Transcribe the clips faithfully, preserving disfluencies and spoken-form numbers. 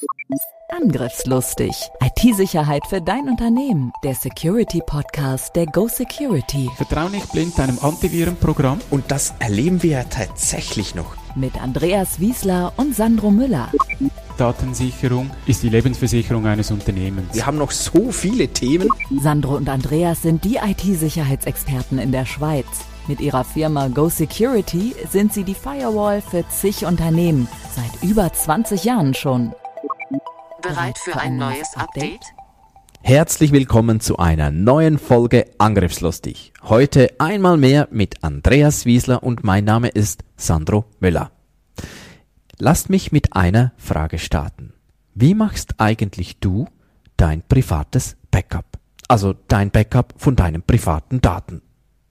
Angriffslustig. I T-Sicherheit für dein Unternehmen. Der Security-Podcast der Go Security. Vertrau nicht blind deinem Antivirenprogramm. Und das erleben wir ja tatsächlich noch. Mit Andreas Wiesler und Sandro Müller. Datensicherung ist die Lebensversicherung eines Unternehmens. Wir haben noch so viele Themen. Sandro und Andreas sind die I T-Sicherheitsexperten in der Schweiz. Mit ihrer Firma Go Security sind sie die Firewall für zig Unternehmen. Seit über zwanzig Jahren schon. Bereit für ein neues Update? Herzlich willkommen zu einer neuen Folge Angriffslustig. Heute einmal mehr mit Andreas Wiesler und mein Name ist Sandro Müller. Lasst mich mit einer Frage starten. Wie machst eigentlich du dein privates Backup? Also dein Backup von deinen privaten Daten.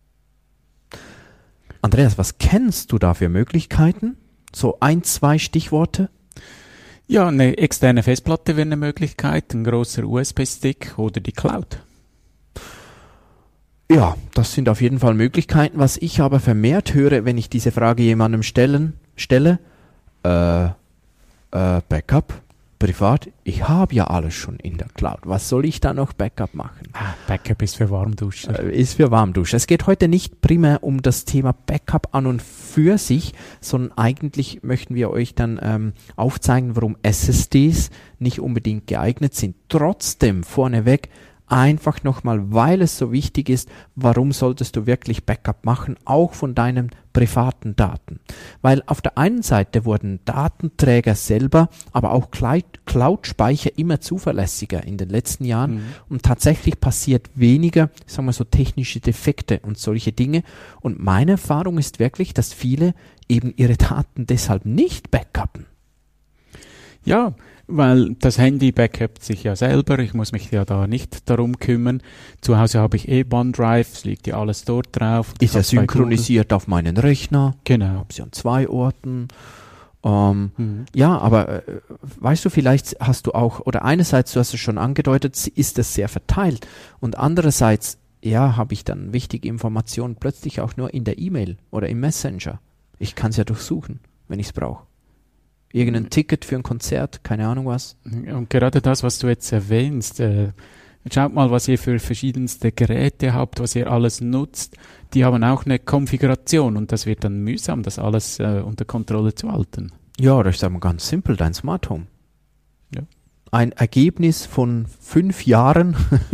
Andreas, was kennst du da für Möglichkeiten? So ein, zwei Stichworte? Ja, eine externe Festplatte wäre eine Möglichkeit, ein großer U S B-Stick oder die Cloud. Ja, das sind auf jeden Fall Möglichkeiten. Was ich aber vermehrt höre, wenn ich diese Frage jemandem stellen, stelle, äh, äh, Backup, privat, ich habe ja alles schon in der Cloud. Was soll ich da noch Backup machen? Ah, Backup ist für Warmduscher. Äh, ist für Warmduscher. Es geht heute nicht primär um das Thema Backup an und für sich, sondern eigentlich möchten wir euch dann ähm, aufzeigen, warum S S Ds nicht unbedingt geeignet sind. Trotzdem vorneweg einfach nochmal, weil es so wichtig ist, warum solltest du wirklich Backup machen, auch von deinen privaten Daten. Weil auf der einen Seite wurden Datenträger selber, aber auch Cloud-Speicher immer zuverlässiger in den letzten Jahren mhm. und tatsächlich passiert weniger, sagen wir so, technische Defekte und solche Dinge. Und meine Erfahrung ist wirklich, dass viele eben ihre Daten deshalb nicht backuppen. Ja, weil das Handy backupt sich ja selber, ich muss mich ja da nicht darum kümmern. Zu Hause habe ich eh OneDrive, es liegt ja alles dort drauf. Ist ja synchronisiert auf meinen Rechner. Genau. Ich habe sie an zwei Orten. Ähm, mhm. Ja, aber äh, weißt du, vielleicht hast du auch, oder einerseits, du hast es schon angedeutet, ist es sehr verteilt und andererseits, ja, habe ich dann wichtige Informationen plötzlich auch nur in der E-Mail oder im Messenger. Ich kann es ja durchsuchen, wenn ich es brauche. Irgendein Ticket für ein Konzert, keine Ahnung was. Und gerade das, was du jetzt erwähnst, äh, schaut mal, was ihr für verschiedenste Geräte habt, was ihr alles nutzt. Die haben auch eine Konfiguration und das wird dann mühsam, das alles äh, unter Kontrolle zu halten. Ja, das ist aber ganz simpel, dein Smart Home. Ja. Ein Ergebnis von fünf Jahren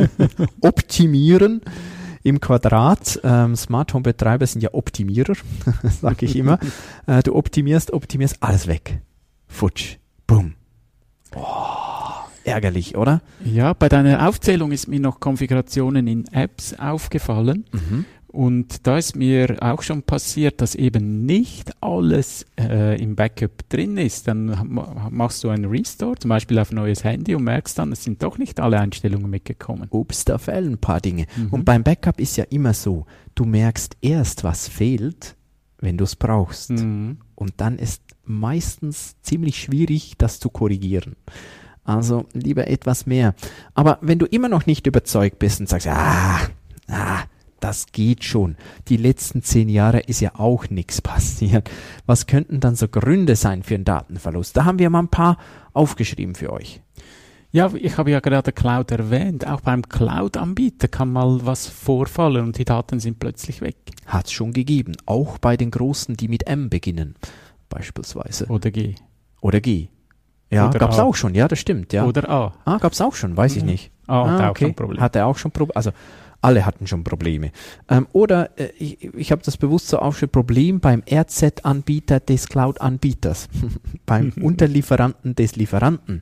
optimieren im Quadrat. Ähm, Smart Home Betreiber sind ja Optimierer, sage ich immer. äh, du optimierst, optimierst, alles weg. Futsch. Boom. Oh, ärgerlich, oder? Ja, bei deiner Aufzählung ist mir noch Konfigurationen in Apps aufgefallen. Mhm. Und da ist mir auch schon passiert, dass eben nicht alles äh, im Backup drin ist. Dann machst du einen Restore, zum Beispiel auf ein neues Handy und merkst dann, es sind doch nicht alle Einstellungen mitgekommen. Ups, da fehlen ein paar Dinge. Mhm. Und beim Backup ist ja immer so, du merkst erst, was fehlt, wenn du es brauchst. Mhm. Und dann ist meistens ziemlich schwierig, das zu korrigieren. Also lieber etwas mehr. Aber wenn du immer noch nicht überzeugt bist und sagst, ah, ah, das geht schon. Die letzten zehn Jahre ist ja auch nichts passiert. Was könnten dann so Gründe sein für einen Datenverlust? Da haben wir mal ein paar aufgeschrieben für euch. Ja, ich habe ja gerade Cloud erwähnt. Auch beim Cloud-Anbieter kann mal was vorfallen und die Daten sind plötzlich weg. Hat es schon gegeben. Auch bei den Großen, die mit M beginnen. Beispielsweise. Oder G. Oder G. Ja, gab es auch schon. Ja, das stimmt. Ja. Oder A. Ah, gab es auch schon. Weiß ich nicht. Ah, ah hatte okay. auch schon Probleme. Hatte auch schon Probleme. Also alle hatten schon Probleme. Ähm, oder äh, ich, ich habe das bewusst so aufgeschrieben, Problem beim R Z-Anbieter des Cloud-Anbieters. beim Unterlieferanten des Lieferanten.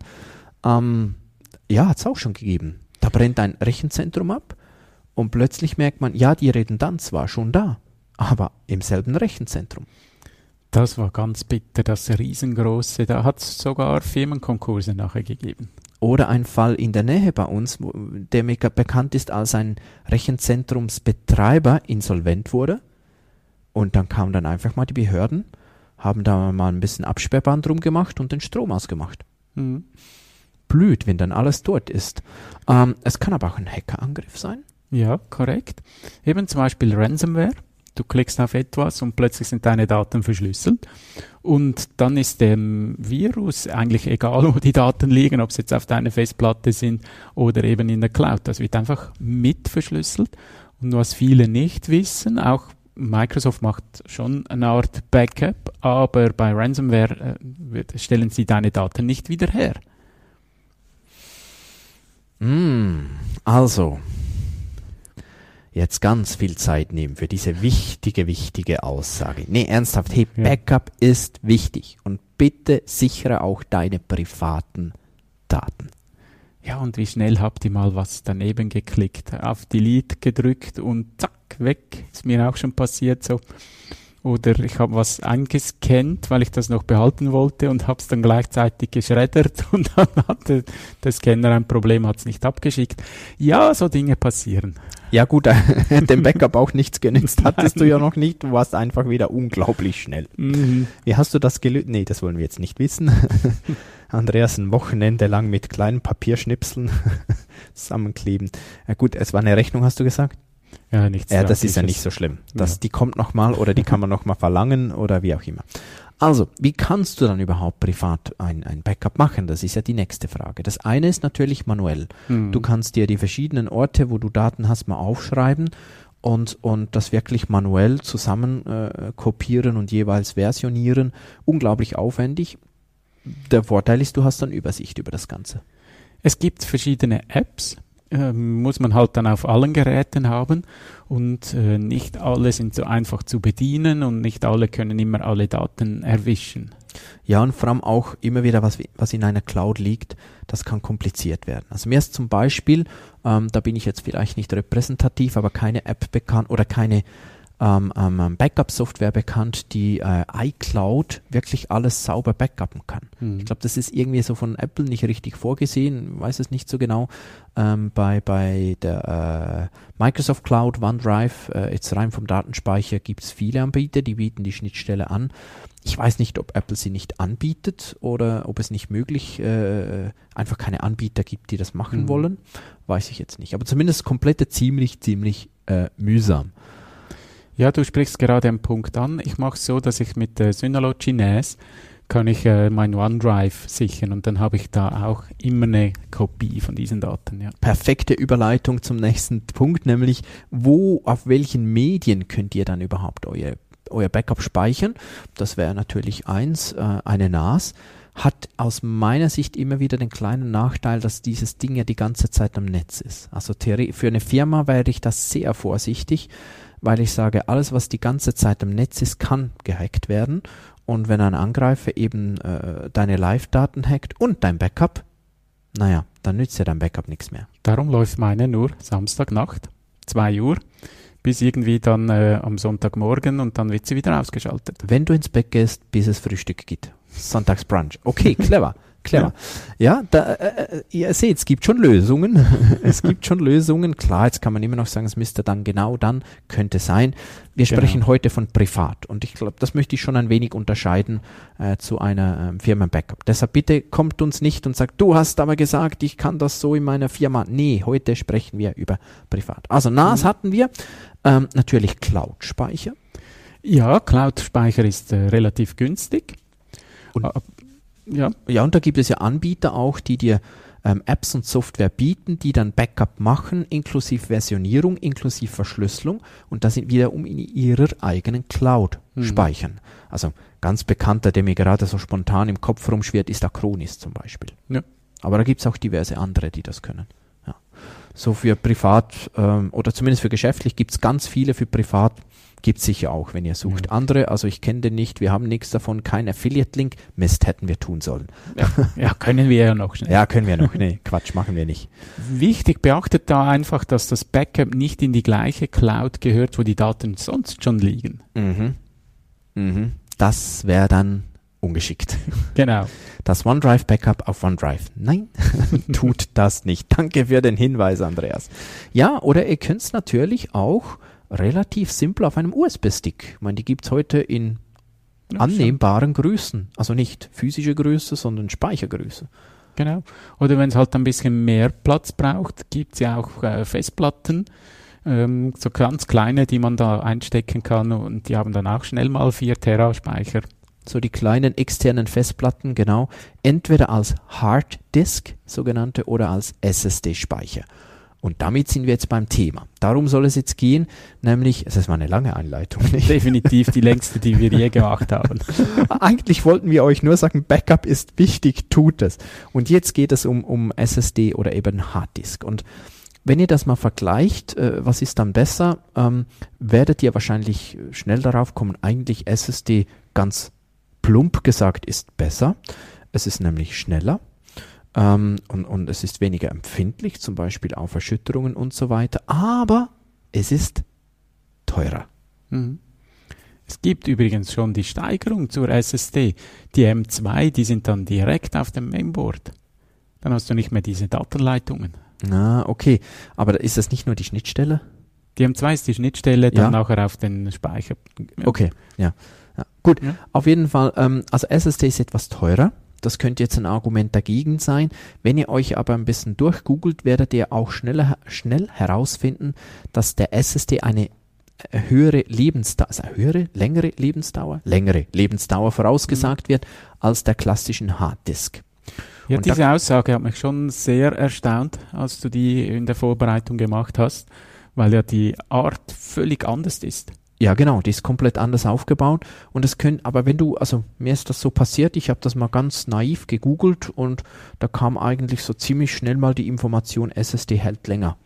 Ähm, ja, hat es auch schon gegeben. Da brennt ein Rechenzentrum ab und plötzlich merkt man, ja, die Redundanz war schon da, aber im selben Rechenzentrum. Das war ganz bitter, das riesengroße. Da hat es sogar Firmenkonkurse nachher gegeben. Oder ein Fall in der Nähe bei uns, wo, der mir bekannt ist, als ein Rechenzentrumsbetreiber insolvent wurde. Und dann kamen dann einfach mal die Behörden, haben da mal ein bisschen Absperrband drum gemacht und den Strom ausgemacht. Mhm. Blöd, wenn dann alles dort ist. Ähm, es kann aber auch ein Hackerangriff sein. Ja, korrekt. Eben zum Beispiel Ransomware. du klickst auf etwas und plötzlich sind deine Daten verschlüsselt. Und dann ist dem Virus eigentlich egal, wo die Daten liegen, ob es jetzt auf deiner Festplatte sind oder eben in der Cloud. Das wird einfach mit verschlüsselt. Und was viele nicht wissen, auch Microsoft macht schon eine Art Backup, aber bei Ransomware äh, stellen sie deine Daten nicht wieder her. Mm, also, jetzt ganz viel Zeit nehmen für diese wichtige, wichtige Aussage. Nee, ernsthaft, hey, Ja. Backup ist wichtig und bitte sichere auch deine privaten Daten. Ja, und wie schnell habt ihr mal was daneben geklickt, auf Delete gedrückt und zack, weg. Ist mir auch schon passiert so. Oder ich habe was eingescannt, weil ich das noch behalten wollte und habe es dann gleichzeitig geschreddert und dann hatte der Scanner ein Problem, hat es nicht abgeschickt. Ja, so Dinge passieren. Ja gut, dem Backup auch nichts genützt hattest du ja noch nicht. Du warst einfach wieder unglaublich schnell. Mhm. Wie hast du das gelöst? Nee, das wollen wir jetzt nicht wissen. Andreas ein Wochenende lang mit kleinen Papierschnipseln zusammenkleben. Ja, gut, es war eine Rechnung, hast du gesagt? Ja, nichts Ja, das ist ja Drastisches. nicht so schlimm. Das, Ja. Die kommt nochmal oder die kann man nochmal verlangen oder wie auch immer. Also, wie kannst du dann überhaupt privat ein, ein Backup machen? Das ist ja die nächste Frage. Das eine ist natürlich manuell. Mhm. Du kannst dir die verschiedenen Orte, wo du Daten hast, mal aufschreiben und, und das wirklich manuell zusammen äh, kopieren und jeweils versionieren. Unglaublich aufwendig. Der Vorteil ist, du hast dann Übersicht über das Ganze. Es gibt verschiedene Apps, ähm, muss man halt dann auf allen Geräten haben und äh, nicht alle sind so einfach zu bedienen und nicht alle können immer alle Daten erwischen. Ja, und vor allem auch immer wieder, was, was in einer Cloud liegt, das kann kompliziert werden. Also mir ist zum Beispiel, ähm, da bin ich jetzt vielleicht nicht repräsentativ, aber keine App bekannt oder keine ähm, ähm, Backup-Software bekannt, die äh, iCloud wirklich alles sauber backuppen kann. Mhm. Ich glaube, das ist irgendwie so von Apple nicht richtig vorgesehen, weiß es nicht so genau. Ähm, bei, bei der äh, Microsoft Cloud, OneDrive, äh, jetzt rein vom Datenspeicher gibt es viele Anbieter, die bieten die Schnittstelle an. Ich weiß nicht, ob Apple sie nicht anbietet oder ob es nicht möglich äh, einfach keine Anbieter gibt, die das machen Mhm. wollen. Weiß ich jetzt nicht. Aber zumindest komplette ziemlich, ziemlich äh, mühsam. Ja, du sprichst gerade einen Punkt an. Ich mache es so, dass ich mit der Synology N A S kann ich äh, mein OneDrive sichern und dann habe ich da auch immer eine Kopie von diesen Daten. Ja. Perfekte Überleitung zum nächsten Punkt, nämlich wo, auf welchen Medien könnt ihr dann überhaupt euer, euer Backup speichern? Das wäre natürlich eins, äh, eine N A S. Hat aus meiner Sicht immer wieder den kleinen Nachteil, dass dieses Ding ja die ganze Zeit am Netz ist. Also theori- für eine Firma wäre ich da sehr vorsichtig, weil ich sage, alles, was die ganze Zeit am Netz ist, kann gehackt werden. Und wenn ein Angreifer eben äh, deine Live-Daten hackt und dein Backup, naja, dann nützt ja dein Backup nichts mehr. Darum läuft meine nur Samstagnacht, zwei Uhr, bis irgendwie dann äh, am Sonntagmorgen und dann wird sie wieder ausgeschaltet. Wenn du ins Bett gehst, bis es Frühstück gibt. Sonntagsbrunch. Okay, clever. Clever. Ja, da, äh, ihr seht, es gibt schon Lösungen. Es gibt schon Lösungen. Klar, jetzt kann man immer noch sagen, es müsste dann genau dann, könnte sein. Wir Genau. sprechen heute von privat und ich glaube, das möchte ich schon ein wenig unterscheiden äh, zu einer ähm, Firmen-Backup. Deshalb bitte kommt uns nicht und sagt, du hast aber gesagt, ich kann das so in meiner Firma. Nee, heute sprechen wir über privat. Also N A S Mhm. hatten wir. Ähm, natürlich Cloud-Speicher. Ja, Cloud-Speicher ist äh, relativ günstig. Und- Ah, ja, Ja, und da gibt es ja Anbieter auch, die dir ähm, Apps und Software bieten, die dann Backup machen, inklusive Versionierung, inklusive Verschlüsselung und das wiederum in ihrer eigenen Cloud Mhm. speichern. Also ganz bekannter, der mir gerade so spontan im Kopf rumschwirrt, ist Acronis zum Beispiel. Ja. Aber da gibt es auch diverse andere, die das können. Ja. So für privat ähm, oder zumindest für geschäftlich gibt es ganz viele, für privat gibt es sicher auch, wenn ihr sucht. Ja. Andere, also ich kenne den nicht, wir haben nichts davon, kein Affiliate-Link. Mist, hätten wir tun sollen. ja, ja, können wir ja noch schnell. Ja, können wir noch. Nee, Quatsch, machen wir nicht. Wichtig, beachtet da einfach, dass das Backup nicht in die gleiche Cloud gehört, wo die Daten sonst schon liegen. Mhm. Mhm. Das wäre dann ungeschickt. Genau. Das OneDrive-Backup auf OneDrive. Nein, tut das nicht. Danke für den Hinweis, Andreas. Ja, oder ihr könnt es natürlich auch relativ simpel auf einem U S B-Stick. Ich meine, die gibt es heute in Ja, annehmbaren Größen. Also nicht physische Größe, sondern Speichergröße. Genau. Oder wenn es halt ein bisschen mehr Platz braucht, gibt es ja auch äh, Festplatten, ähm, so ganz kleine, die man da einstecken kann und die haben dann auch schnell mal vier Tera Speicher. So die kleinen externen Festplatten, genau, entweder als Hard Disk, sogenannte, oder als S S D-Speicher. Und damit sind wir jetzt beim Thema. Darum soll es jetzt gehen, nämlich, es ist mal eine lange Einleitung. Nicht? Definitiv die längste, die wir je gemacht haben. Eigentlich wollten wir euch nur sagen, Backup ist wichtig, tut es. Und jetzt geht es um, um S S D oder eben Harddisk. Und wenn ihr das mal vergleicht, äh, was ist dann besser, ähm, werdet ihr wahrscheinlich schnell darauf kommen, eigentlich S S D ganz plump gesagt ist besser. Es ist nämlich schneller. Ähm, und, und es ist weniger empfindlich, zum Beispiel auf Erschütterungen und so weiter, aber es ist teurer. Mhm. Es gibt übrigens schon die Steigerung zur S S D. Die M zwei, die sind dann direkt auf dem Mainboard. Dann hast du nicht mehr diese Datenleitungen. Na, okay. Aber ist das nicht nur die Schnittstelle? Die M zwei ist die Schnittstelle, dann Ja. nachher auf den Speicher. Ja. Okay, ja. ja. Gut, Ja. auf jeden Fall, ähm, also S S D ist etwas teurer. Das könnte jetzt ein Argument dagegen sein. Wenn ihr euch aber ein bisschen durchgoogelt, werdet ihr auch schneller, schnell herausfinden, dass der S S D eine höhere Lebensdauer, also eine höhere, längere Lebensdauer, längere Lebensdauer vorausgesagt wird als der klassischen Harddisk. Ja, Und diese da- Aussage hat mich schon sehr erstaunt, als du die in der Vorbereitung gemacht hast, weil ja die Art völlig anders ist. Ja, genau, die ist komplett anders aufgebaut und es können, aber wenn du, also mir ist das so passiert, ich habe das mal ganz naiv gegoogelt und da kam eigentlich so ziemlich schnell mal die Information, S S D hält länger.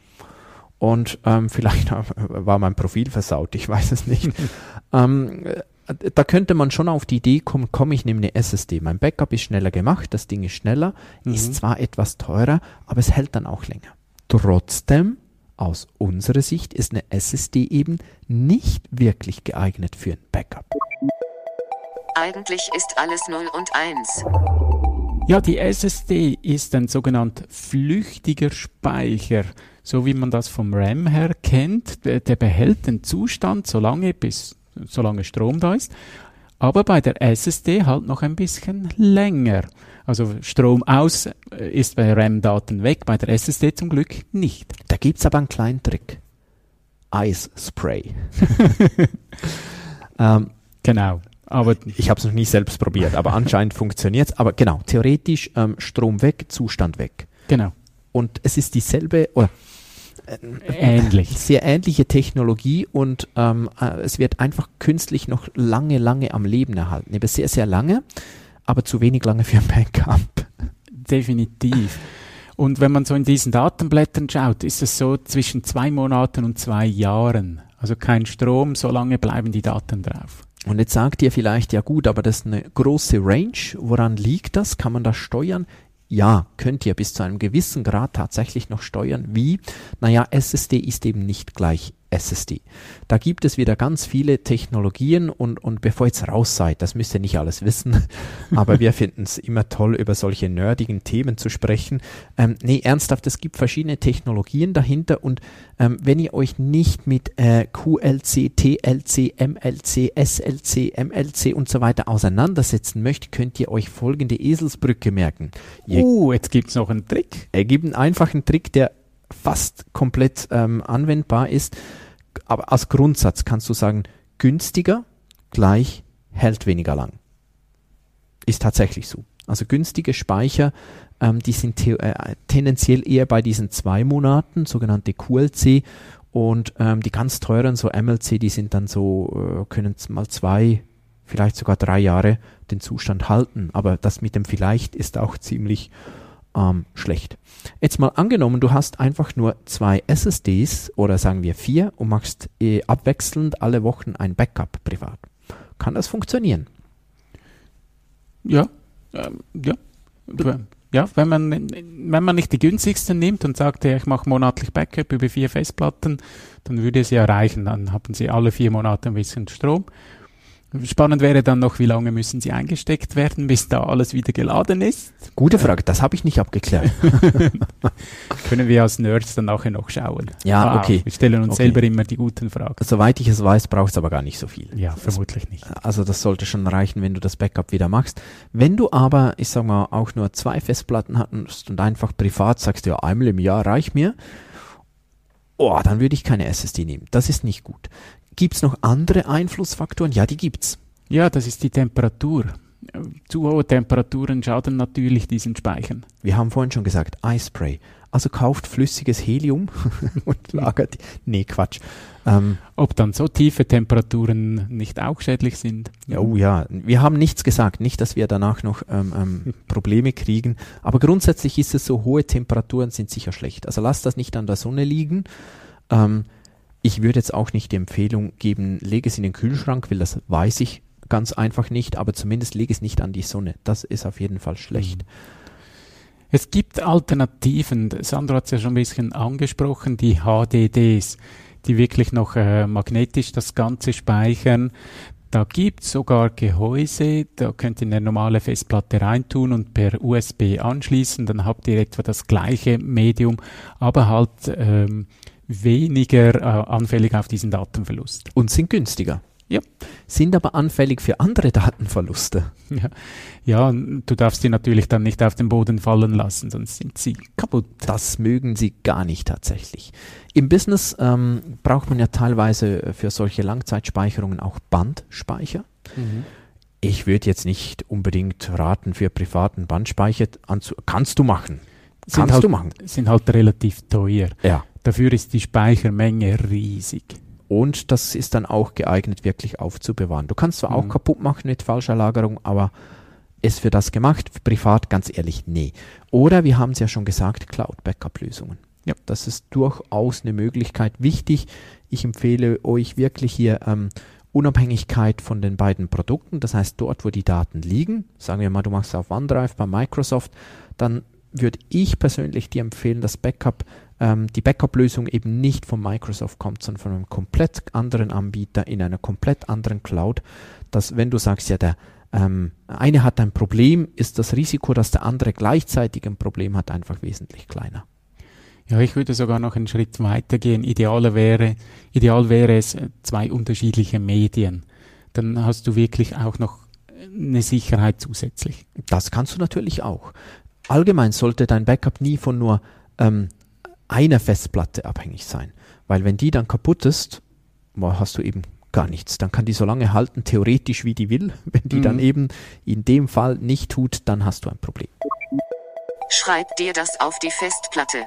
Und ähm, vielleicht war mein Profil versaut, ich weiß es nicht. ähm, da könnte man schon auf die Idee kommen, komm, ich nehme eine S S D. Mein Backup ist schneller gemacht, das Ding ist schneller, Mhm. ist zwar etwas teurer, aber es hält dann auch länger. Trotzdem, aus unserer Sicht, ist eine S S D eben nicht wirklich geeignet für ein Backup. Eigentlich ist alles null und eins. Ja, die S S D ist ein sogenannter flüchtiger Speicher, so wie man das vom RAM her kennt. Der, der behält den Zustand so lange, bis, solange Strom da ist, aber bei der S S D halt noch ein bisschen länger. Also Strom aus äh, ist bei RAM-Daten weg, bei der S S D zum Glück nicht. Da gibt es aber einen kleinen Trick. Ice Spray. ähm, Genau. Aber ich habe es noch nie selbst probiert, aber anscheinend funktioniert es. Aber genau, theoretisch ähm, Strom weg, Zustand weg. genau, Und es ist dieselbe, oder ähnlich. sehr ähnliche Technologie und ähm, äh, es wird einfach künstlich noch lange, lange am Leben erhalten. Eben sehr, sehr lange, aber zu wenig lange für ein Backup. Definitiv. Und wenn man so in diesen Datenblättern schaut, ist es so zwischen zwei Monaten und zwei Jahren. Also kein Strom, so lange bleiben die Daten drauf. Und jetzt sagt ihr vielleicht, ja gut, aber das ist eine große Range. Woran liegt das? Kann man das steuern? Ja, könnt ihr bis zu einem gewissen Grad tatsächlich noch steuern. Wie? Naja, S S D ist eben nicht gleich S S D. Da gibt es wieder ganz viele Technologien und, und bevor ihr jetzt raus seid, das müsst ihr nicht alles wissen, aber wir finden es immer toll, über solche nerdigen Themen zu sprechen. Ähm, nee, ernsthaft, es gibt verschiedene Technologien dahinter und ähm, wenn ihr euch nicht mit äh, Q L C, T L C, M L C, S L C, M L C und so weiter auseinandersetzen möchtet, könnt ihr euch folgende Eselsbrücke merken. Ihr Uh, jetzt gibt's noch einen Trick. er gibt einen einfachen Trick, der fast komplett ähm, anwendbar ist. Aber als Grundsatz kannst du sagen, günstiger gleich hält weniger lang. Ist tatsächlich so. Also günstige Speicher, ähm, die sind te- äh, tendenziell eher bei diesen zwei Monaten, sogenannte Q L C. Und ähm, die ganz teuren, so M L C, die sind dann so, äh, können mal zwei, vielleicht sogar drei Jahre den Zustand halten. Aber das mit dem vielleicht ist auch ziemlich ähm, schlecht. Jetzt mal angenommen, du hast einfach nur zwei S S Ds oder sagen wir vier und machst äh, abwechselnd alle Wochen ein Backup privat. Kann das funktionieren? Ja, ähm, ja. Ja, wenn man, wenn man nicht die günstigsten nimmt und sagt, ja, ich mache monatlich Backup über vier Festplatten, dann würde es ja reichen. Dann haben Sie alle vier Monate ein bisschen Strom. Spannend wäre dann noch, wie lange müssen sie eingesteckt werden, bis da alles wieder geladen ist. Gute Frage, das habe ich nicht abgeklärt. Können wir als Nerds dann nachher noch schauen. Ja, Ah, okay. Wir stellen uns Okay. selber immer die guten Fragen. Soweit ich es weiß, brauchst du aber gar nicht so viel. Ja, vermutlich nicht. Also das sollte schon reichen, wenn du das Backup wieder machst. Wenn du aber, ich sag mal, auch nur zwei Festplatten hattest und einfach privat sagst, ja, einmal im Jahr reicht mir, oh, dann würde ich keine S S D nehmen. Das ist nicht gut. Gibt es noch andere Einflussfaktoren? Ja, die gibt's. Ja, das ist die Temperatur. Zu hohe Temperaturen schaden natürlich diesen Speichern. Wir haben vorhin schon gesagt, iSpray. Also kauft flüssiges Helium und lagert. Nee, Quatsch. Ähm, Ob dann so tiefe Temperaturen nicht auch schädlich sind? ja, oh ja, wir haben nichts gesagt. Nicht, dass wir danach noch ähm, ähm, Probleme kriegen. Aber grundsätzlich ist es so, hohe Temperaturen sind sicher schlecht. Also lasst das nicht an der Sonne liegen. Ähm, ich würde jetzt auch nicht die Empfehlung geben, lege es in den Kühlschrank, weil das weiß ich ganz einfach nicht. Aber zumindest lege es nicht an die Sonne. Das ist auf jeden Fall schlecht. Mhm. Es gibt Alternativen. Sandro hat es ja schon ein bisschen angesprochen, die H D Ds, die wirklich noch äh, magnetisch das Ganze speichern. Da gibt es sogar Gehäuse, da könnt ihr eine normale Festplatte reintun und per U S B anschließen. Dann habt ihr etwa das gleiche Medium, aber halt ähm, weniger äh, anfällig auf diesen Datenverlust. Und sind günstiger. Ja. Sind aber anfällig für andere Datenverluste. Ja. ja, du darfst die natürlich dann nicht auf den Boden fallen lassen, sonst sind sie kaputt. Das mögen sie gar nicht tatsächlich. Im Business ähm, braucht man ja teilweise für solche Langzeitspeicherungen auch Bandspeicher. Mhm. Ich würde jetzt nicht unbedingt raten, für privaten Bandspeicher anzu... Kannst du machen. Sind Kannst halt, du machen. Sind halt relativ teuer. Ja. Dafür ist die Speichermenge riesig. Und das ist dann auch geeignet, wirklich aufzubewahren. Du kannst zwar Mhm. auch kaputt machen mit falscher Lagerung, aber ist für das gemacht? Privat, ganz ehrlich, nee. Oder, wir haben es ja schon gesagt, Cloud-Backup-Lösungen. Ja, das ist durchaus eine Möglichkeit. Wichtig, ich empfehle euch wirklich hier ähm, Unabhängigkeit von den beiden Produkten. Das heißt, dort, wo die Daten liegen, sagen wir mal, du machst es auf OneDrive bei Microsoft, dann würde ich persönlich dir empfehlen, dass Backup ähm, die Backup-Lösung eben nicht von Microsoft kommt, sondern von einem komplett anderen Anbieter in einer komplett anderen Cloud. Dass, wenn du sagst, ja, der ähm, eine hat ein Problem, ist das Risiko, dass der andere gleichzeitig ein Problem hat, einfach wesentlich kleiner. Ja, ich würde sogar noch einen Schritt weiter gehen. Ideal wäre, ideal wäre es äh, zwei unterschiedliche Medien. Dann hast du wirklich auch noch eine Sicherheit zusätzlich. Das kannst du natürlich auch. Allgemein sollte dein Backup nie von nur ähm, einer Festplatte abhängig sein, weil wenn die dann kaputt ist, hast du eben gar nichts. Dann kann die so lange halten, theoretisch wie die will. Wenn die Mhm. dann eben in dem Fall nicht tut, dann hast du ein Problem. Schreib dir das auf die Festplatte.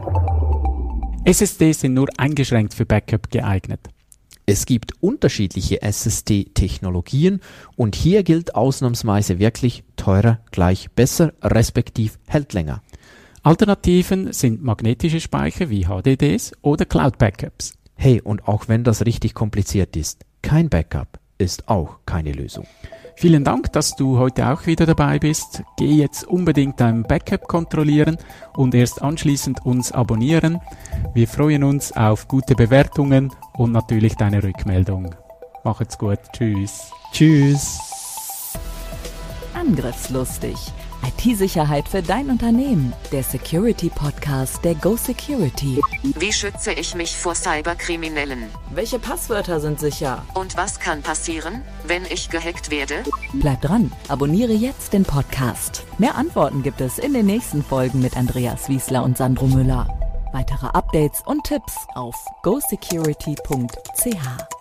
S S Ds sind nur eingeschränkt für Backup geeignet. Es gibt unterschiedliche S S D-Technologien und hier gilt ausnahmsweise wirklich teurer gleich besser, respektiv hält länger. Alternativen sind magnetische Speicher wie H D Ds oder Cloud-Backups. Hey, und auch wenn das richtig kompliziert ist, kein Backup ist auch keine Lösung. Vielen Dank, dass du heute auch wieder dabei bist. Geh jetzt unbedingt dein Backup kontrollieren und erst anschließend uns abonnieren. Wir freuen uns auf gute Bewertungen und natürlich deine Rückmeldung. Macht's gut. Tschüss. Tschüss. Angriffslustig. I T-Sicherheit für dein Unternehmen. Der Security-Podcast der Go Security. Wie schütze ich mich vor Cyberkriminellen? Welche Passwörter sind sicher? Und was kann passieren, wenn ich gehackt werde? Bleib dran, abonniere jetzt den Podcast. Mehr Antworten gibt es in den nächsten Folgen mit Andreas Wiesler und Sandro Müller. Weitere Updates und Tipps auf go security punkt c h.